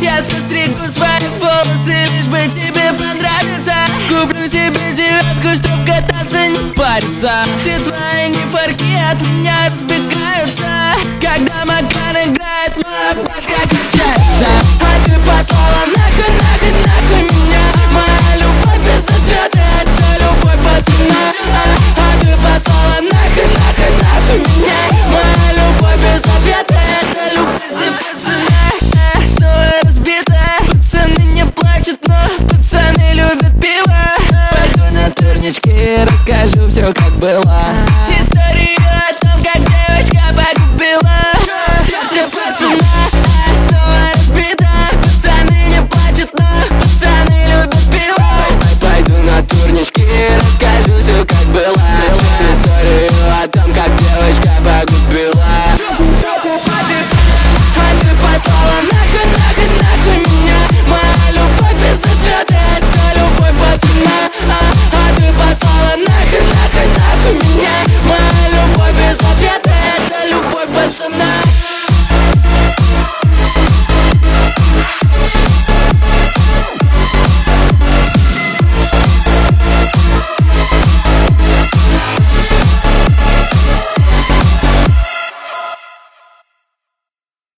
Я состригу свои волосы, лишь бы тебе понравиться. Куплю себе девятку, чтоб кататься, не париться. Все твои нефарки от меня разбегаются. Когда Макар играет, моя башка качается. А ты послала нахуй, нахуй, нахуй меня. Моя любовь без ответа, это любовь пацана. А ты послала нахуй, нахуй, нахуй меня. Моя любовь без ответа, это любовь пацана. Снова разбита, пацаны не плачут, но пацаны любят пиво. Пойду на турнички, расскажу все как было.